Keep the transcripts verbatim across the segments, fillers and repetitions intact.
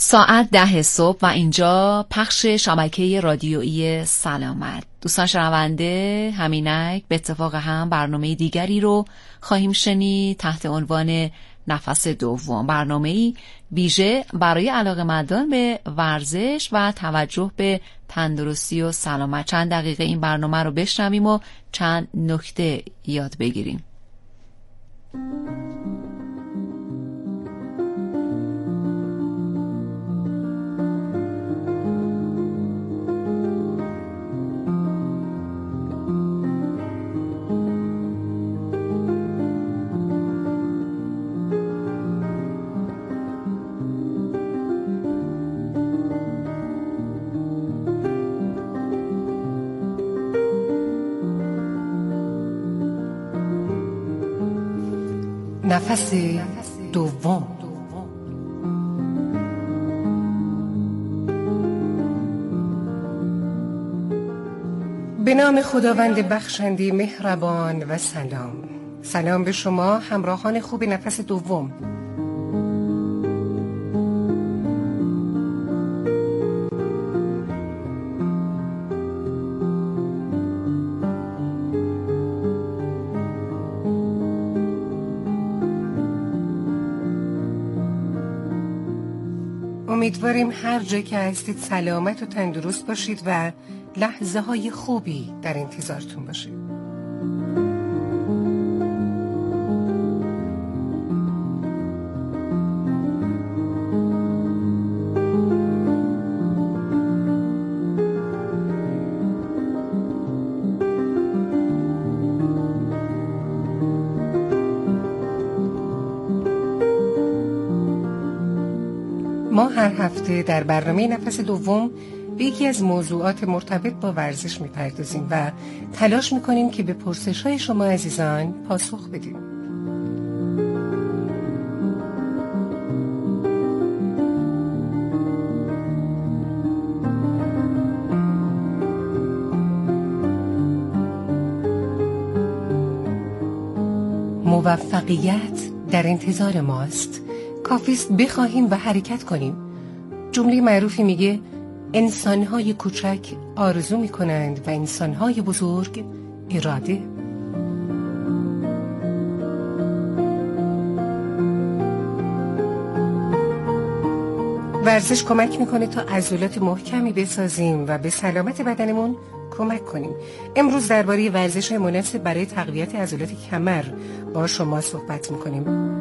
ساعت ده صبح و اینجا پخش شبکه رادیویی سلامت. دوستان شنونده، همینک به اتفاق هم برنامه دیگری رو خواهیم شنید تحت عنوان نفس دوم، برنامه‌ای ویژه برای علاقه‌مندان به ورزش و توجه به تندرستی و سلامت. چند دقیقه این برنامه رو بشنویم و چند نکته یاد بگیریم. نفس دوم. به نام خداوند بخشنده مهربان و سلام. سلام به شما همراهان خوب نفس دوم. امیدواریم هر جا که هستید سلامت و تندرست باشید و لحظه های خوبی در انتظارتون باشه. ما هر هفته در برنامه نفس دوم به یکی از موضوعات مرتبط با ورزش میپردازیم و تلاش میکنیم که به پرسش‌های شما عزیزان پاسخ بدیم. موفقیت در انتظار ماست. کافیست بخواهیم و حرکت کنیم. جمله معروفی میگه انسان‌های کوچک آرزو میکنند و انسان‌های بزرگ اراده. ورزش کمک میکنه تا عضلات محکمی بسازیم و به سلامت بدنمون کمک کنیم. امروز درباره ورزش مناسب برای تقویت عضلات کمر با شما صحبت میکنیم.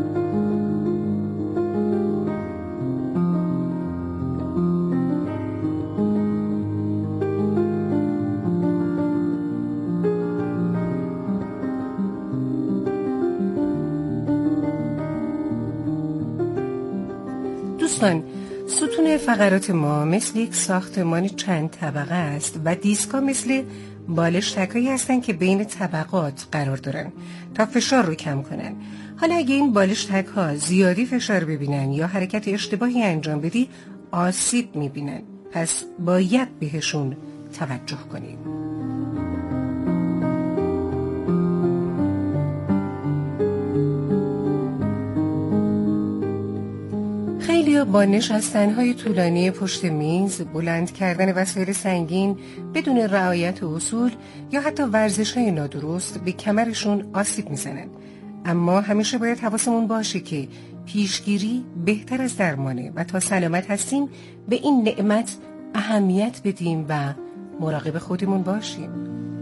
دوستان، ستون فقرات ما مثل یک ساختمان چند طبقه است و دیسکا مثل بالشتک‌هایی هستند که بین طبقات قرار دارن تا فشار رو کم کنن. حالا اگه این بالشتک‌ها زیادی فشار ببینن یا حرکت اشتباهی انجام بدی آسیب میبینن، پس باید بهشون توجه کنیم. خیلی با نشستن‌های طولانی پشت میز، بلند کردن وسایل سنگین بدون رعایت اصول یا حتی ورزش‌های نادرست به کمرشون آسیب میزنن. اما همیشه باید حواسمون باشه که پیشگیری بهتر از درمانه و تا سلامت هستیم به این نعمت اهمیت بدیم و مراقب خودمون باشیم.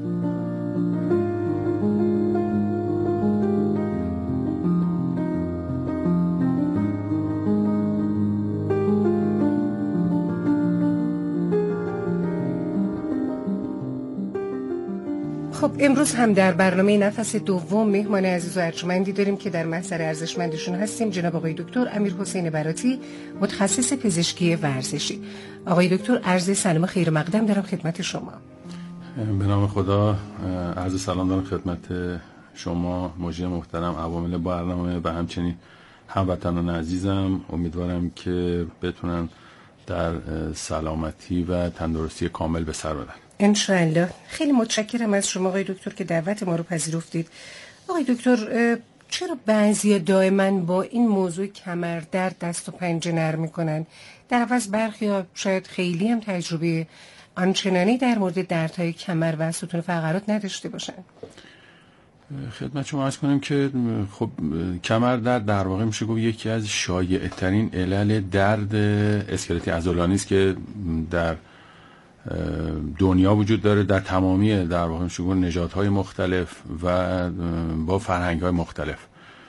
خب امروز هم در برنامه نفس دوم مهمان عزیز و ارجمندی داریم که در محضر ارزشمندشون هستیم، جناب آقای دکتر امیرحسین براتی، متخصص پزشکی ورزشی. آقای دکتر، عرض سلام خیر مقدم دارم خدمت شما. به نام خدا عرض سلام دارم خدمت شما مجری محترم، عوامل برنامه و همچنین هموطنان عزیزم. امیدوارم که بتونن در سلامتی و تندرستی کامل به سر ببرن انشاءالله. خیلی متشکرم از شما آقای دکتر که دعوت ما رو پذیرفتید. آقای دکتر، چرا بعضی دائما با این موضوع کمر درد دست و پنجه نرم میکنن، در عوض برخی شاید خیلی هم تجربه آنچنانی در مورد دردهای کمر و ستون فقرات نداشته باشن؟ خدمت شما عرض کنم که خب کمر درد در واقع میشه گفت یکی از شایع ترین علل درد اسکلتی عضلانی است که در دنیا وجود داره، در تمامی در واقع میشه گفت نژادهای مختلف و با فرهنگ‌های مختلف.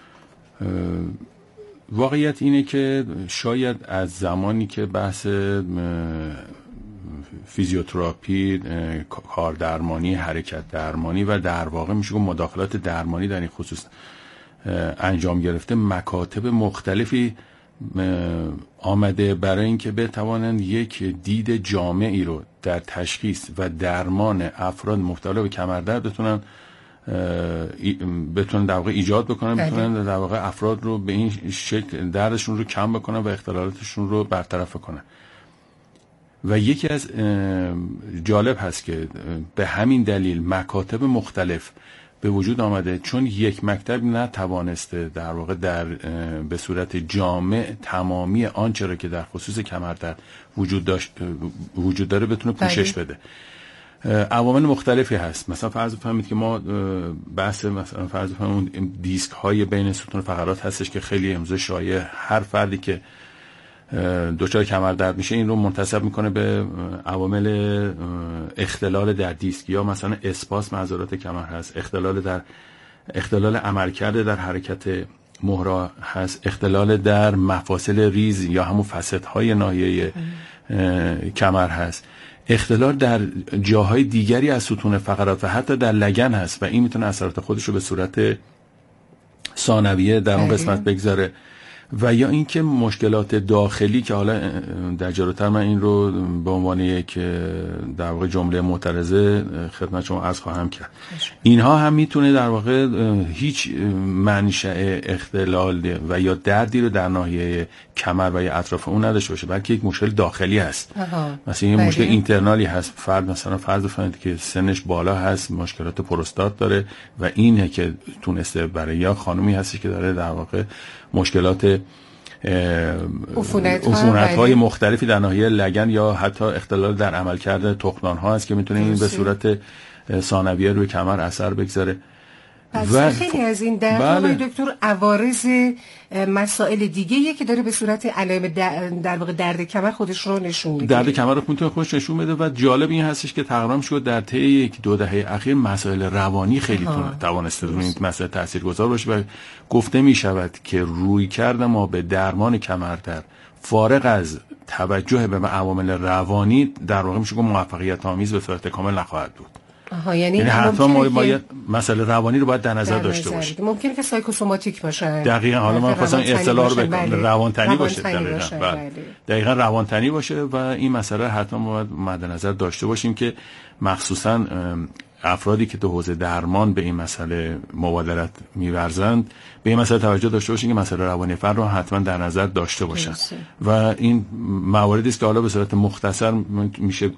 واقعیت اینه که شاید از زمانی که بحث فیزیوتراپی، کار درمانی، حرکت درمانی و در واقع میشه گفت مداخلات درمانی در این خصوص انجام گرفته، مکاتب مختلفی آمده برای اینکه بتوانند یک دید جامعی رو در تشخیص و درمان افراد مبتلا به کمردرد بتونن بتونن در واقع ایجاد بکنن، بتونن در واقع افراد رو به این شکل دردشون رو کم بکنن و اختلالاتشون رو برطرف کنن. و یکی از جالب هست که به همین دلیل مکاتب مختلف به وجود آمده، چون یک مکتب نتوانسته در واقع در به صورت جامع تمامی آنچه را که در خصوص کمردرد وجود داشت وجود داره بتونه پوشش بده. عوامل مختلفی هست. مثلا فرض بفرمایید که ما بحث مثلا فرض بفرمایید اون دیسک های بین ستون فقرات هستش که خیلی امروز شایع، هر فردی که دچار کمردرد میشه این رو منتسب میکنه به عوامل اختلال در دیسک، یا مثلا اسپاسم عضلات کمر هست، اختلال در اختلال عملکرد در حرکت مهرا هست، اختلال در مفاصل ریز یا همون فسدهای ناحیه کمر هست، اختلال در جاهای دیگری از ستون فقرات و حتی در لگن هست و این میتونه اثرات خودش رو به صورت ثانویه در اون قسمت بگذاره. و یا اینکه مشکلات داخلی که حالا در جلوتر من این رو به عنوان یک در واقع جمله معترضه خدمت شما عرض خواهم کرد، اینها هم میتونه در واقع هیچ منشأ اختلال و یا دردی رو در ناحیه کمر و یا اطراف اون نداشته باشه، بلکه یک مشکل داخلی هست. مثلا این مشکل اینترنالی هست. فرد مثلا فرض بفرمایید که سنش بالا هست، مشکلات پروستات داره و اینه که تونسته برای یا خانومی هستی که داره در واقع مشکلات عفونت های مختلفی در ناحیه لگن یا حتی اختلال در عملکرد تخمدان ها هست که میتونه این به صورت ثانویه روی کمر اثر بگذاره. و خیلی از این درد بله. دکتر عوارض مسائل دیگه که داره به صورت علائم در واقع درد کمر خودش رو نشون میده. درد کمر رو میتونه خودش نشون بده و جالب این هستش که تقریبا شد در طی یک دو دهه اخیر مسائل روانی خیلی توانسته روی این مسئله تاثیرگذار باشه و گفته می شود که روی کرده ما به درمان کمردرد فارغ از توجه به عوامل روانی در واقع میشه گفت موفقیت آمیز به صورت کامل نخواهد بود. آها، یعنی, یعنی حتما ما باید مسئله روانی رو باید در نظر داشته باشیم. ممکنه که سایکوسوماتیک باشه. دقیقاً. حالا من خواستم اصطلاح رو بکنم روانتنی باشه. دقیقاً. بله. دقیقاً روانتنی باشه و این مسئله حتما باید مد نظر داشته باشیم که مخصوصاً افرادی که تو حوزه درمان به این مسئله مبادرت می‌ورزند به این مسئله توجه داشته باشین که مسئله روانی فرد رو حتما در نظر داشته باشن و این مواردی است که حالا به صورت مختصر میشه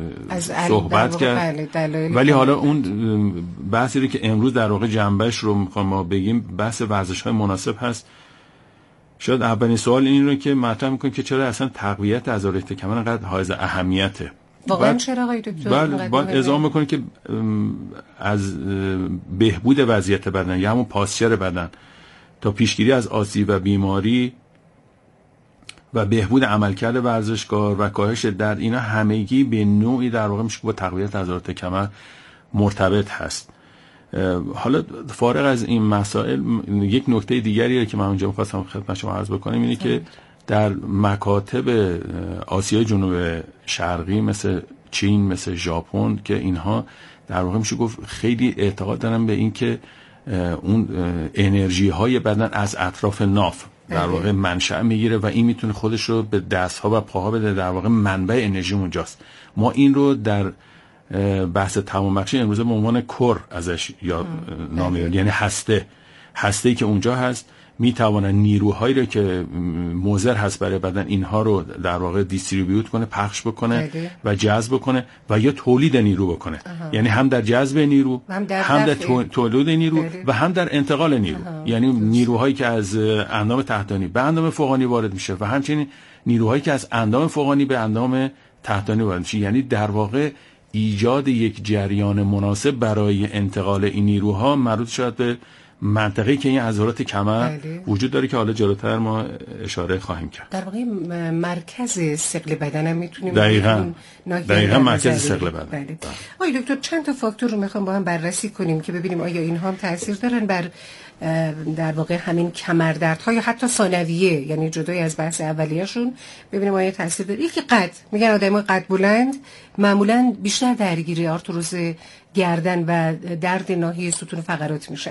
صحبت کرد، ولی حالا اون بحثی رو که امروز در واقع جنبش رو میخوام ما بگیم بحث ورزش‌های مناسب هست. شاید اولین سوال این رو که مطرح میکنیم که چرا اصلا تقویت عضلات کمر انقدر حائز اهمیته. واقعا چرا آقای دکتر؟ بله، باید اعزام میکنه که از بهبود وضعیت بدن یا همون پاسچر بدن تا پیشگیری از آسیب و بیماری و بهبود عملکرد ورزشکار و کاهش درد، اینا همگی به نوعی در واقع میشه با تقویت عضلات کمر مرتبط هست. حالا فارغ از این مسائل یک نکته دیگری که من اونجا می‌خواستم خدمت شما عرض بکنم اینه که در مکاتب آسیای جنوب شرقی مثل چین، مثل ژاپن که اینها در واقع میشه گفت خیلی اعتقاد دارن به این که اون انرژی های بدن از اطراف ناف در واقع منشأ میگیره و این میتونه خودش رو به دستها و پاها بده، در واقع منبع انرژی اونجاست. ما این رو در بحث تمام بخشی امروز به عنوان کور ازش یا نام میبریم، یعنی هسته هسته‌ای که اونجا هست میتوانن نیروهایی رو که مضر هست برای بدن اینها رو در واقع دیستریبیوت کنه، پخش بکنه بله. و جذب بکنه و یا تولید نیرو بکنه. اها. یعنی هم در جذب نیرو، هم در, هم در تو... تولید نیرو بله. و هم در انتقال نیرو. اها. یعنی نیروهایی که از اندام تحتانی به اندام فوقانی وارد میشه و همچنین نیروهایی که از اندام فوقانی به اندام تحتانی وارد میشه. یعنی در واقع ایجاد یک جریان مناسب برای انتقال این نیروها مربوط شد به منطقه‌ای که این عضلات کمر بله. وجود داره که حالا جلوتر ما اشاره خواهیم کرد. در واقع مرکز ثقل بدن هم میتونیم دقیقاً دقیقاً مرکز ثقل بدن. بله. آقای دکتر چند تا فاکتور رو میخوام با هم بررسی کنیم که ببینیم آیا اینها هم تاثیر دارن بر در واقع همین کمردردها یا حتی ثانویه، یعنی جدای از بحث اولیه‌شون، ببینیم آیا تاثیر داره. یکی قد، میگن آدمای قد بلند معمولاً بیشتر درگیر آرتروز گردن و درد ناحیه ستون فقرات میشن.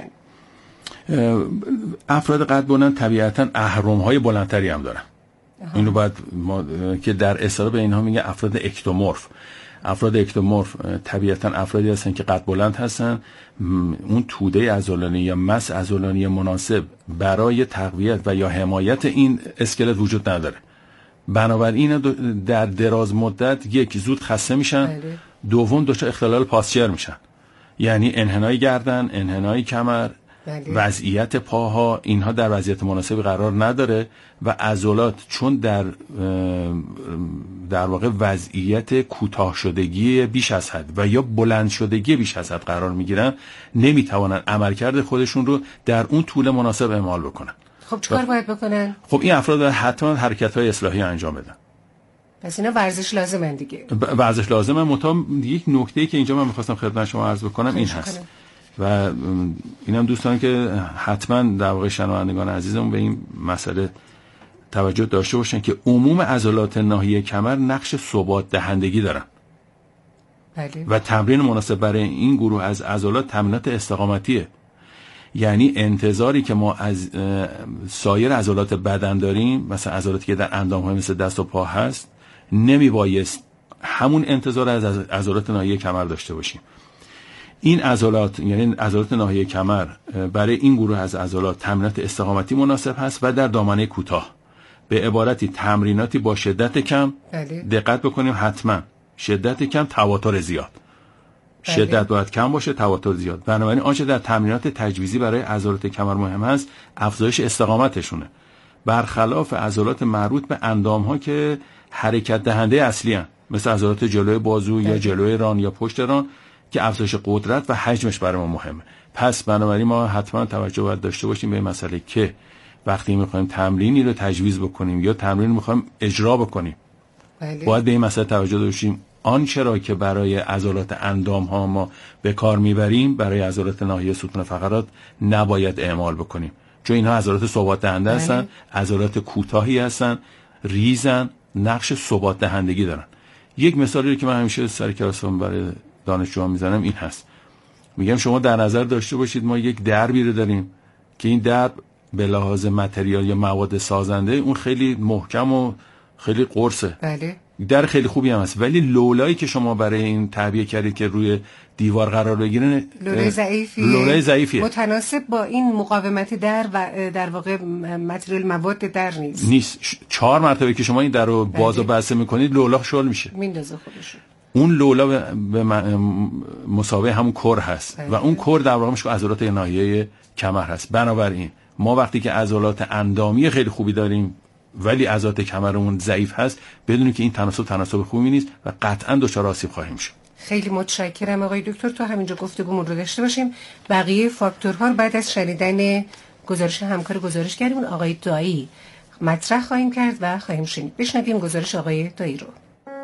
افراد قد بلند طبیعتاً اهرم‌های بلندتری هم دارن. آها. اینو باید ما که در اصطلاح به اینها میگه افراد اکتومورف. افراد اکتومورف طبیعتاً افرادی هستن که قد بلند هستن، اون توده عضلانی یا مس عضلانی مناسب برای تقویت و یا حمایت این اسکلت وجود نداره. بنابراین در دراز مدت یک زود خسته میشن، بله. دوم دچار اختلال پاسچر میشن، یعنی انحنای گردن، انحنای کمر، بله. وضعیت پاها، اینها در وضعیت مناسبی قرار نداره و عضلات چون در در واقع وضعیت کوتاه شدگی بیش از حد و یا بلند شدگی بیش از حد قرار میگیرن، نمیتوانن عملکرد خودشون رو در اون طول مناسب اعمال بکنن. خب چیکار باید بکنن؟ خب این افراد حتما حرکت‌های اصلاحی انجام بدن. پس اینا ورزش لازمه دیگه. ورزش لازمه. مطابق یک نکته‌ای که اینجا من می‌خواستم خدمت شما عرض بکنم این هست. کنم. و اینم دوستان که حتما در واقع شنوندگان عزیزمون به این مسئله توجه داشته باشن که عموم عضلات ناحیه کمر نقش ثبات دهندگی دارن. بله. و تمرین مناسب برای این گروه از عضلات تمرینات استقامتیه. یعنی انتظاری که ما از سایر عضلات بدن داریم، مثلا عضلاتی که در اندام‌های مثل دست و پا هست، نمیبایست همون انتظار از عضلات ناحیه کمر داشته باشیم. این عضلات یعنی عضلات ناحیه کمر برای این گروه از عضلات تمرینات استقامتی مناسب هست و در دامنه کوتاه. به عبارتی تمریناتی با شدت کم، بله. دقت بکنیم حتما شدت کم، تواتر زیاد. بله. شدت باید کم باشه، تواتر زیاد. بنابراین آنچه در تمرینات تجویزی برای عضلات کمر مهم هست افزایش استقامتشونه، برخلاف عضلات مربوط به اندام‌ها که حرکت دهنده اصلی هستند، مثل عضلات جلوی بازو، بله. یا جلوی ران یا پشت ران که افزایش قدرت و حجمش برای ما مهمه. پس بنابراین ما حتما توجه باید داشته باشیم به این مسئله که وقتی می‌خوایم تمرینی رو تجویز بکنیم یا تمرین می‌خوایم اجرا بکنیم، بله. باید به این مسئله توجه داشتیم آنچه را که برای عضلات اندام ها ما به کار میبریم برای عضلات ناحیه ستون فقرات نباید اعمال بکنیم، چون اینها عضلات ثبات دهنده هستن، عضلات کوتاهی هستن، ریزن، نقش ثبات دهندگی دارن. یک مثالی رو که من همیشه سر کلاسم برای دانشجوها میزنم این هست. میگم شما در نظر داشته باشید ما یک دربی رو داریم که این درب به لحاظ متریال یا مواد سازنده اون خیلی محکم و خیلی قرصه، بله. در خیلی خوبی هم هست، ولی لولایی که شما برای این تعبیه کردید که روی دیوار قرار بگیره لوله ضعیفیه، لوله ضعیفیه، متناسب با این مقاومت در و در واقع متریال مواد در نیست نیست چهار مرتبه که شما این در رو باز و بسته میکنید لولا شل میشه، میندازه خودش. اون لولا به مساوی همون کور هست، بله. و اون کور در واقع میشه عضلات ناحیه کمر هست. بنابراین ما وقتی که عضلات اندامی خیلی خوبی داریم ولی عضلات کمرمون ضعیف هست، بدونید که این تناسب تناسب خوبی نیست و قطعا دچار آسیب خواهیم شد. خیلی متشکرم آقای دکتر، تا همینجا گفتگومون رو داشته باشیم. بقیه فاکتورها رو بعد از شنیدن گزارش همکار گزارشگریمون آقای دایی مطرح خواهیم کرد و خواهیم شنید. بشنویم گزارش آقای دایی رو.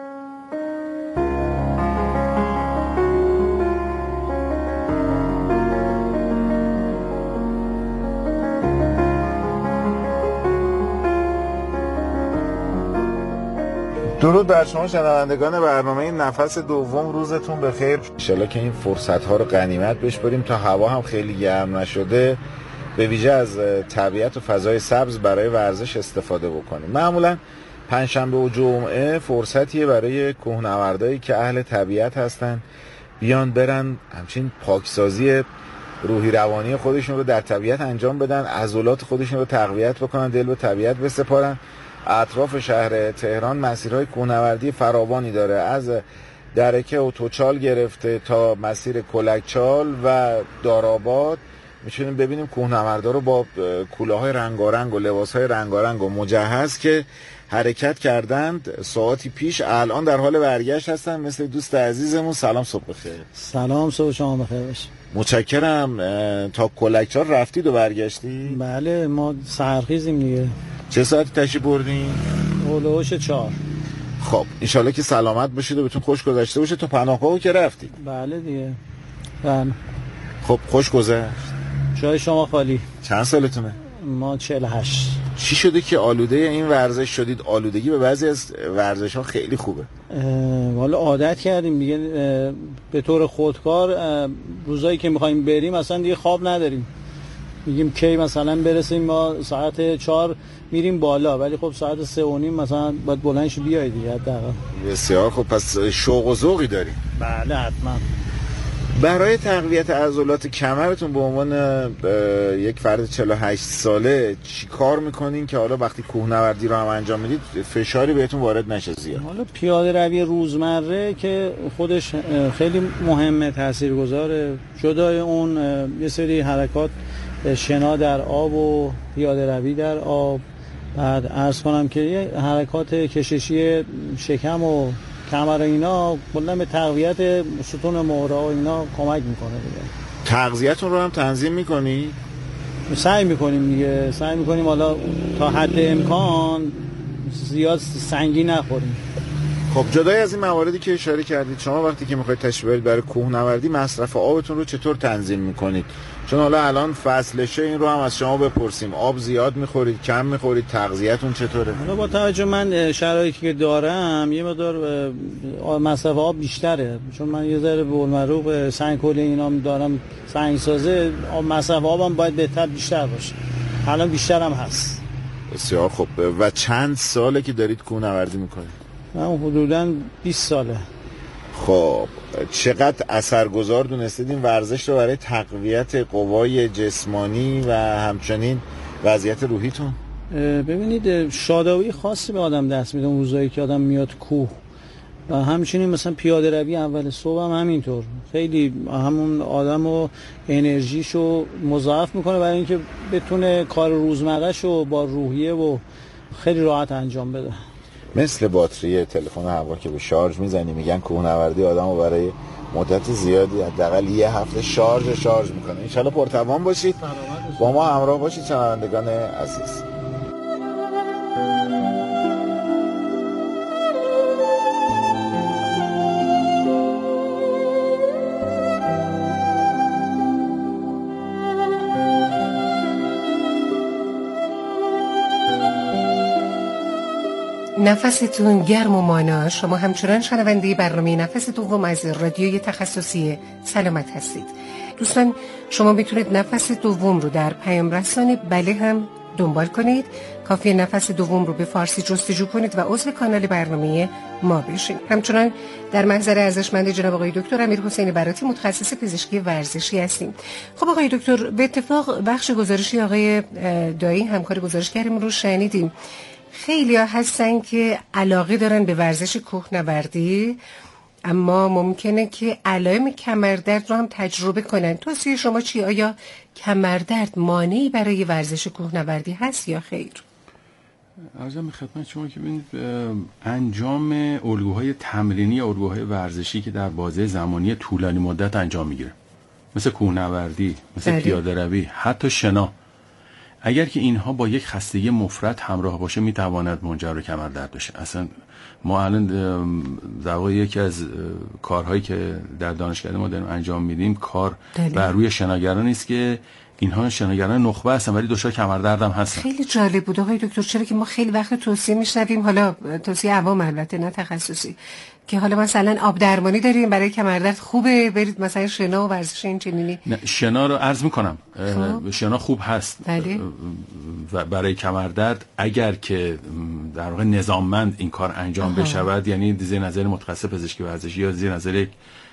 درود بر شما شنوندگان برنامه نفس دوم، روزتون بخیر. انشالله که این فرصت ها رو غنیمت بشماریم تا هوا هم خیلی گرم نشده، به ویژه از طبیعت و فضای سبز برای ورزش استفاده بکنیم. معمولا پنجشنبه و جمعه فرصتیه برای کوهنوردایی که اهل طبیعت هستن بیان برن همچین پاکسازی روحی روانی خودشون رو در طبیعت انجام بدن، عضلات خودشون رو تقویت بکنن، دل به طبیعت بسپارن. اطراف شهر تهران مسیرهای کوهنوردی فراوانی داره، از درکه و توچال گرفته تا مسیر کلکچال و داراباد میتونیم ببینیم کوهنوردا رو با کلاهای رنگارنگ و لباسهای رنگارنگ و مجهز که حرکت کردند ساعتی پیش، الان در حال برگشت هستن. مثل دوست عزیزمون. سلام، صبح بخیر. سلام، صبح شما بخیر باشه. متشکرم. تا کلکچال رفتید و برگشتی؟ بله، ما سحرخیزیم دیگه. چه ساعتی تشریف بردین؟ هولوش چهار. خب انشالله که سلامت باشید و بهتون خوش گذشته باشه. تا پناهگاه که رفتید؟ بله دیگه. بله. خب خوش گذشت؟ جای شما خالی. چند سالتونه؟ ما چهل و هشت. چی شده که آلوده این ورزش شدید؟ آلودگی به بعضی از ورزش ها خیلی خوبه. والا عادت کردیم دیگه، به طور خودکار روزایی که میخوایم بریم اصلا دیگه خواب نداریم، میگیم کی مثلا برسیم. ما ساعت چهار میریم بالا، ولی خب ساعت سه و نیم مثلا باید بلندش بیای دیگه حداقل. بسیار خب، پس شوق و ذوقی داری؟ بله حتما. برای تقویت عضلات کمرتون به عنوان یک فرد چهل و هشت ساله چی کار میکنین که حالا وقتی کوهنوردی رو هم انجام میدید فشاری بهتون وارد نشه زیاد؟ حالا پیاده روی روزمره که خودش خیلی مهمه، تاثیرگذاره. جدای اون یه سری حرکات شنا در آب و پیاده روی در آب. بعد عرض کنم که یه حرکات کششی شکم و کمر اینا کلا به تقویت ستون مهره و اینا کمک میکنه دیگه. تغذیه‌تون رو هم تنظیم میکنی؟ سعی میکنیم دیگه، سعی میکنیم حالا تا حد امکان زیاد سنگین نخوریم. خب جدای از این مواردی که اشاره کردید، شما وقتی که میخواید تشریف برید برای کوهنوردی مصرف آبتون رو چطور تنظیم میکنید؟ چون حالا الان فصلشه، این رو هم از شما بپرسیم. آب زیاد میخورید، کم میخورید، تغذیه‌تون چطوره؟ حالا با توجه من شرایطی که دارم یه مقدار مصرف آب بیشتره، چون من یه ذره به المروق سنگ کلی اینا دارم، سنگ سازه، مصرف آبم باید بهتر بیشتر باشه. الان بیشتر هم هست. بسیار خب. و چند ساله که دارید کوهنوردی میکنید؟ من حدوداً بیست ساله. خب چقدر اثرگذار دونستید این ورزش رو برای تقویت قوای جسمانی و همچنین وضعیت روحیتون؟ ببینید شادابی خاصی به آدم دست میده اون روزایی که آدم میاد کوه، و همچنین مثلا پیاده روی اول صبح هم همینطور خیلی همون آدمو انرژیشو مضاعف میکنه برای اینکه بتونه کار روزمرهشو با روحیه و خیلی راحت انجام بده. مثل باتری تلفن هوا که به شارژ میزنی، میگن کوهنوردی آدمو برای مدت زیادی حداقل یه هفته شارژ شارژ میکنه. ان شاءالله پرتوان باشید، با ما همراه باشید شنوندگان عزیز. نفستون گرم و مانا. شما همچنان شنونده برنامه نفس دوم از رادیوی تخصصی سلامت هستید. دوستان شما میتونید نفس دوم رو در پیام رسان بله هم دنبال کنید. کافیه نفس دوم رو به فارسی جستجو کنید و عضو کانال برنامه ما بشید. همچنان در محضر ارزشمند جناب آقای دکتر امیرحسین براتی، متخصص پزشکی ورزشی هستیم. خب آقای دکتر، به اتفاق بخش گزارشی آقای دایی همکار گزارشگرمون رو شنیدیم. خیلی ها هستن که علاقه دارن به ورزش کوهنوردی، اما ممکنه که علائم کمردرد رو هم تجربه کنن. توصیه شما چی؟ آیا کمردرد مانعی برای ورزش کوهنوردی هست یا خیر؟ عرضم به خدمت شما که ببینید انجام الگوهای تمرینی یا الگوهای ورزشی که در بازه زمانی طولانی مدت انجام میگیره، مثل کوهنوردی، مثل پیاده روی، حتی شنا، اگر که اینها با یک خستگی مفرط همراه باشه میتواند منجر به کمردرد بشه. اصلا ما الان در واقع یکی از کارهایی که در دانشکده ما داریم انجام میدیم کار بر روی شناگران است که اینها شناگران نخبه هستن ولی دچار کمردرد هم هستن. خیلی جالب بود آقای دکتر، چرا که ما خیلی وقت توصیه میشنویم، حالا توصیه عوام البته نه تخصصی، که حالا مثلا آب درمانی داریم برای کمردرد خوبه، برید مثلا شنا و ورزش این چنینی. نه شنا رو عرض میکنم خب. شنا خوب هست بله. و برای کمردرد اگر که در واقع نظاممند این کار انجام آها. بشود، یعنی زیر نظر متخصص پزشکی ورزشی یا زیر نظر یک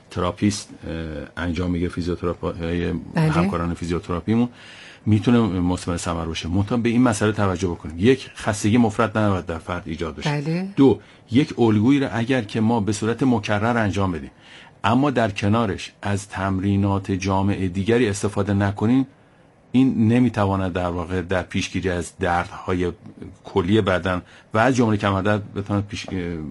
تراپیست انجام میگه، فیزیوتراپی بله. همکاران فیزیوتراپیمون میتونه مثمر ثمر باشه. منتها به این مسئله توجه بکنیم، یک، خستگی مفرط نباید در فرد ایجاد بشه. بله. دو، یک الگویی را اگر که ما به صورت مکرر انجام بدیم اما در کنارش از تمرینات جامع دیگری استفاده نکنیم، این نمیتواند در واقع در پیشگیری از دردهای کلی بدن و از جمله کمردرد بتواند پیش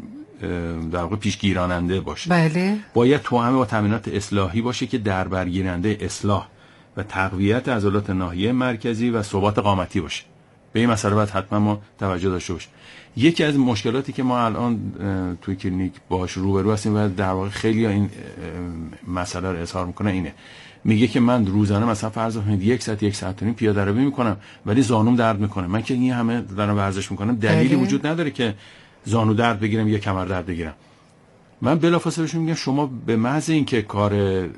در واقع پیشگیراننده باشه. بله. باید توأم با تمرینات اصلاحی باشه که در برگیرنده اصلاح و تقویت عضلات ناحیه مرکزی و ثبات قامتی باشه. به این مسئله باید حتما ما توجه داشته باشیم. یکی از مشکلاتی که ما الان توی کلینیک باهاش روبرو هستیم و در واقع خیلی این مسئله رو اظهار میکنه اینه، میگه که من روزانه مثلا فرض کنید یک ساعت یک ساعت و نیم پیاده روی میکنم ولی زانوم درد میکنه. من که این همه دارم ورزش میکنم دلیلی بله. وجود نداره که زانو درد بگیرم یا کمر درد بگیرم. من بلافاصله بهشون میگم شما به محض اینکه کار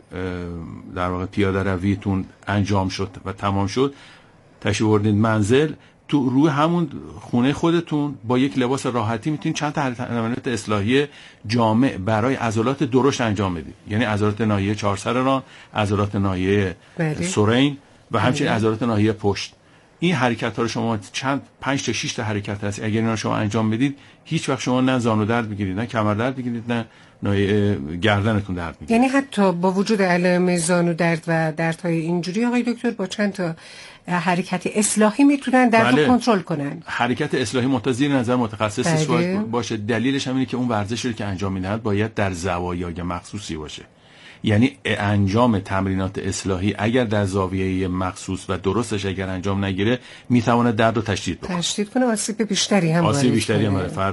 در واقع پیاده رویتون انجام شد و تمام شد، تشریف بردید منزل، تو روی همون خونه خودتون با یک لباس راحتی میتونید چند تا تمرینات اصلاحی جامع برای عضلات درشت انجام بدید. یعنی عضلات ناحیه چهارسر ران، عضلات ناحیه سرین و همچنین عضلات ناحیه پشت. این حرکت ها رو شما چند پنج تا شش تا حرکت هست اگر اینا رو شما انجام بدید، هیچ وقت شما نه زانو درد بگیرید، نه کمر درد بگیرید، نه ناحیه گردنتون درد بگیرید. یعنی حتی با وجود علائم زانو درد و دردهای اینجوری آقای دکتر با چند تا حرکت اصلاحی میتونن درد رو کنترل کنن. حرکت اصلاحی متزیر نظر متخصص بله. باشه. دلیلش هم اینه که اون ورزشی رو که انجام میدهد باید در زوایای مخصوصی باشه. یعنی انجام تمرینات اصلاحی اگر در زاویه مخصوص و درستش اگر انجام نگیره میتونه درد رو تشدید بکنه. تشدید کنه، آسیب بیشتری هم آسیب بیشتری هم برای فرد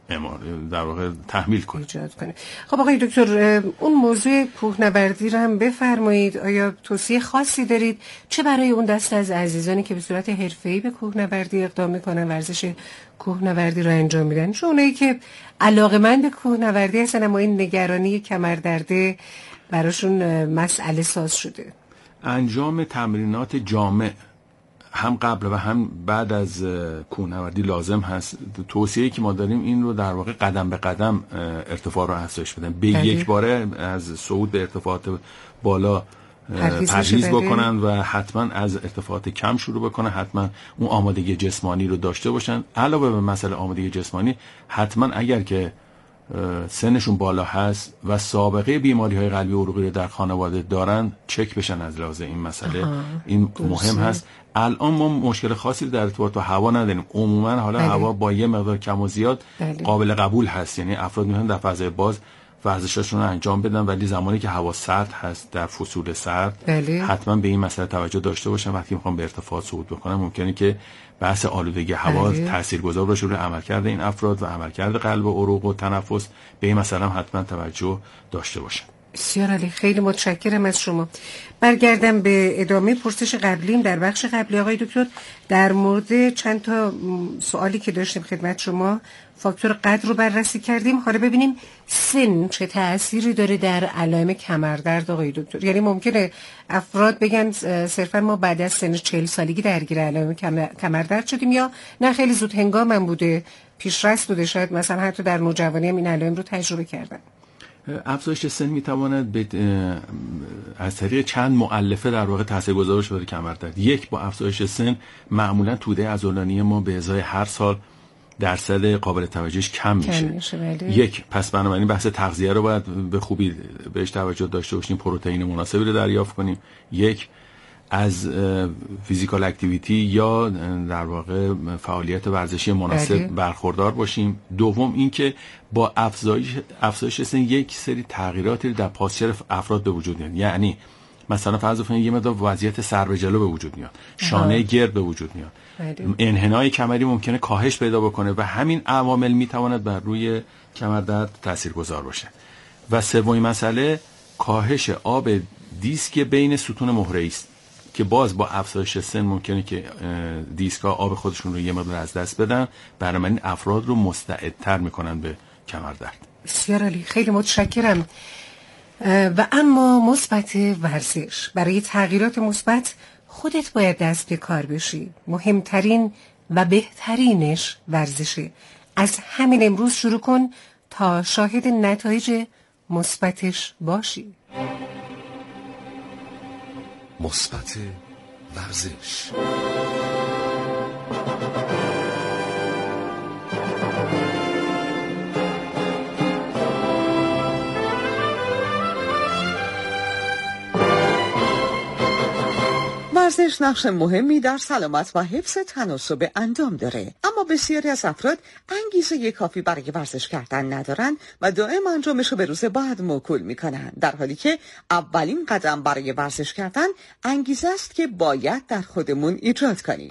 در واقع تحمیل کنه. ایجاد کنه. خب آقای دکتر، اون موضوع کوهنوردی رو هم بفرمایید. آیا توصیه خاصی دارید چه برای اون دست از عزیزانی که به صورت حرفه‌ای به کوهنوردی اقدام میکنن، ورزش کوهنوردی رو انجام میدن، چون اونایی که علاقه‌مند به کوهنوردی هستن اما این نگرانی کمردرده براشون مسئله ساز شده؟ انجام تمرینات جامع هم قبل و هم بعد از کوهنوردی لازم هست. توصیه‌ای که ما داریم این رو در واقع قدم به قدم ارتفاع رو افزایش بدن، به یک باره از صعود به ارتفاعات بالا پرهیز بکنن و حتما از ارتفاعات کم شروع بکنن، حتما اون آمادگی جسمانی رو داشته باشن. علاوه بر مسئله آمادگی جسمانی، حتما اگر که سنشون بالا هست و سابقه بیماری های قلبی و عروقی رو در خانواده دارن چک بشن از لحاظ این مسئله. آها. این مهم هست. الان ما مشکل خاصی در ارتباط با هوا نداریم. عموما حالا بله. هوا با یه مقدار کم و زیاد بله. قابل قبول هست. یعنی افراد میتونن در فضای باز ورزشاشون رو انجام بدن، ولی زمانی که هوا سرد هست در فصول سرد بله. حتما به این مسئله توجه داشته باشن. وقتی میخوام به ارتفاع صعود بکنن ممکنه که بحث آلودگی هوا بله. تاثیرگذار باشه روی عملکرد این افراد و عملکرد قلب و عروق و تنفس. به این مسئله هم حتما توجه داشته باشن. بسیار عالی، خیلی متشکرم از شما. برگردم به ادامه پرسش قبلیم. در بخش قبلی آقای دکتر در مورد چند تا سوالی که داشتیم خدمت شما فاکتور قد رو بررسی کردیم. حالا ببینیم سن چه تأثیری داره در علائم کمردرد آقای دکتر. یعنی ممکنه افراد بگن صرفا ما بعد از سن چهل سالگی درگیر علائم کمردرد شدیم، یا نه خیلی زود هنگام هم بوده، پیشرفت بوده، شاید مثلا حتی در نوجوانی هم این علائم رو تجربه کردن. افزایش سن میتواند به از طریق چند مؤلفه در واقع تاثیرگذار باشه برای کمردرد. یک، با افزایش سن معمولا توده عضلانی ما به ازای هر سال درصد قابل توجهش کم میشه. یک، پس بنابراین بحث تغذیه رو باید به خوبی بهش توجه داشته باشیم، پروتئین مناسبی رو دریافت کنیم. یک، از فیزیکال اکتیویتی یا در واقع فعالیت ورزشی مناسب بله. برخوردار باشیم. دوم اینکه با افزایش افزایش سن یک سری تغییراتی در پاسچر افراد به وجود میاد. یعنی مثلا فرض کنید یه مقدار وضعیت سر به جلو به وجود میاد، شانه گرد به وجود میاد، انحنای کمری ممکنه کاهش پیدا بکنه و همین عوامل میتواند بر روی کمردرد تاثیرگذار باشه. و سومین مسئله کاهش آب دیسک بین ستون مهره‌ای است که باز با افزایش سن ممکنه که دیسک‌ها آب خودشون رو یه مقدار از دست بدن، برای این افراد رو مستعدتر میکنن به کمردرد. بسیار عالی، خیلی متشکرم. و اما مثبت ورزش، برای تغییرات مثبت خودت باید دست به کار بشی. مهمترین و بهترینش ورزشه. از همین امروز شروع کن تا شاهد نتایج مثبتش باشی. مثبت ورزش. ورزش نقش مهمی در سلامت و حفظ تناسب اندام داره، اما بسیاری از افراد انگیزه کافی برای ورزش کردن ندارن و دائم انجامش رو به روز بعد موکول میکنن، در حالی که اولین قدم برای ورزش کردن انگیزه است که باید در خودمون ایجاد کنیم.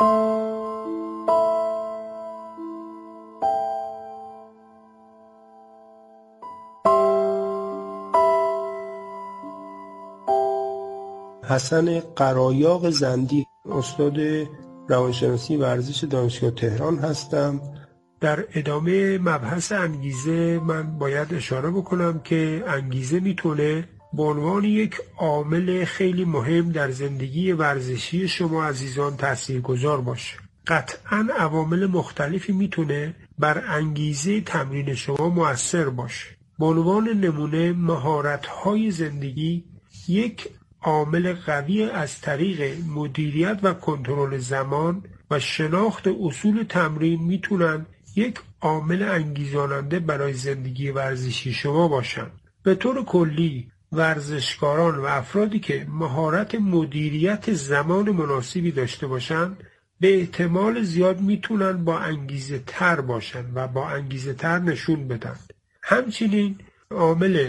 حسن قرایاق زندی، استاد روانشناسی ورزش دانشگاه تهران هستم. در ادامه مبحث انگیزه من باید اشاره بکنم که انگیزه میتونه به عنوان یک عامل خیلی مهم در زندگی ورزشی شما عزیزان تاثیرگذار باشه. قطعاً عوامل مختلفی میتونه بر انگیزه تمرین شما مؤثر باشه. به عنوان نمونه مهارت‌های زندگی یک عامل قوی از طریق مدیریت و کنترل زمان و شناخت اصول تمرین میتونن یک عامل انگیزاننده برای زندگی ورزشی شما باشن. به طور کلی ورزشکاران و افرادی که مهارت مدیریت زمان مناسبی داشته باشن به احتمال زیاد میتونن با انگیزه تر باشن و با انگیزه تر نشون بدن. همچنین عامل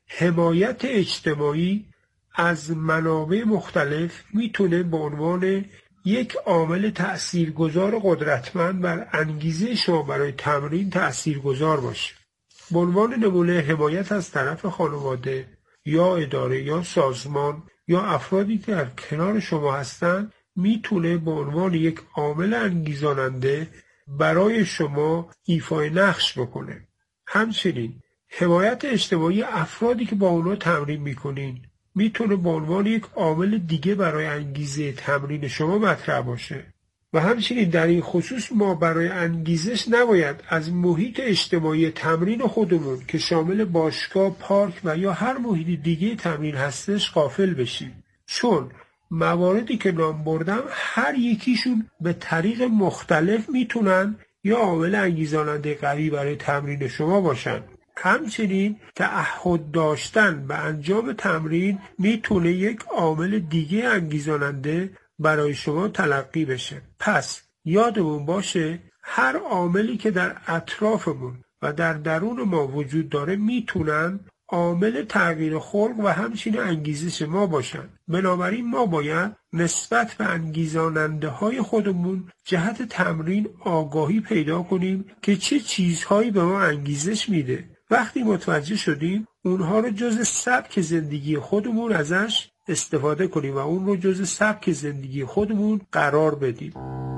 حمایت اجتماعی از منابع مختلف میتونه به عنوان یک عامل تأثیرگذار قدرتمند بر انگیزه شما برای تمرین تأثیرگذار باشه. به عنوان نمونه حمایت از طرف خانواده یا اداره یا سازمان یا افرادی که در کنار شما هستند میتونه به عنوان یک عامل انگیزاننده برای شما ایفای نقش بکنه. همچنین حمایت اجتماعی افرادی که با اونا تمرین میکنین میتونه به عنوان یک عامل دیگه برای انگیزه تمرین شما مطرح باشه. و همچنین در این خصوص ما برای انگیزش نباید از محیط اجتماعی تمرین خودمون که شامل باشگاه، پارک و یا هر محیط دیگه تمرین هستش غافل بشیم، چون مواردی که نام بردم هر یکیشون به طریق مختلف میتونن یا عامل انگیزاننده قوی برای تمرین شما باشن. همچنین تعهد داشتن به انجام تمرین میتونه یک عامل دیگه انگیزاننده برای شما تلقی بشه. پس یادمون باشه هر عاملی که در اطرافمون و در درون ما وجود داره میتونن عامل تغییر خلق و همچنین انگیزش ما باشن. بنابراین ما باید نسبت به انگیزاننده های خودمون جهت تمرین آگاهی پیدا کنیم که چه چیزهایی به ما انگیزش میده. وقتی متوجه شدیم اونها رو جز سبک زندگی خودمون ازش استفاده کنیم و اون رو جز سبک زندگی خودمون قرار بدیم.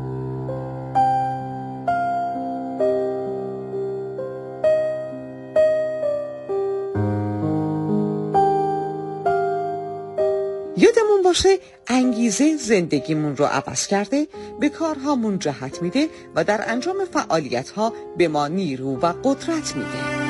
یادمون باشه انگیزه زندگیمون رو عوض کرده، به کارهامون جهت میده و در انجام فعالیت‌ها به ما نیرو و قدرت میده.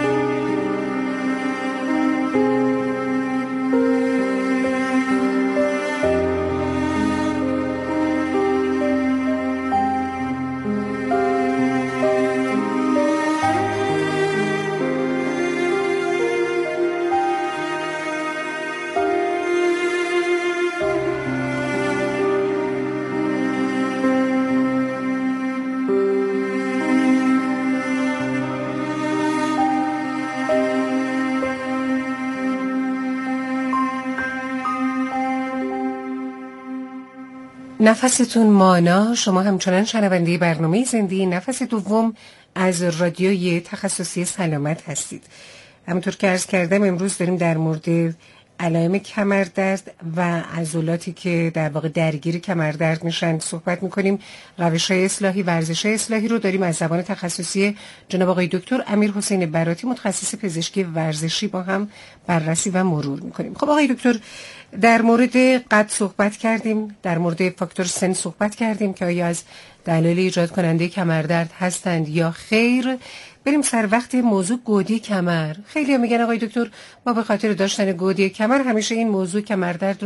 نفستون مانا. شما همچنان شنونده برنامه زندگی نفس دوم از رادیوی تخصصی سلامت هستید. همونطور که عرض کردم امروز داریم در مورد علائم کمردرد و عضلاتی که در واقع درگیر کمردرد میشن صحبت میکنیم. روش‌های اصلاحی، ورزش‌های اصلاحی رو داریم از زبان تخصصی جناب آقای دکتر امیرحسین براتی متخصص پزشکی ورزشی با هم بررسی و مرور میکنیم. خب آقای دکتر، در مورد قد صحبت کردیم، در مورد فاکتور سن صحبت کردیم که آیا از دلایل ایجاد کننده کمردرد هستند یا خیر. بریم سر وقت موضوع گودی کمر. خیلی ها میگن آقای دکتر ما به خاطر داشتن گودی کمر همیشه این موضوع کمردرد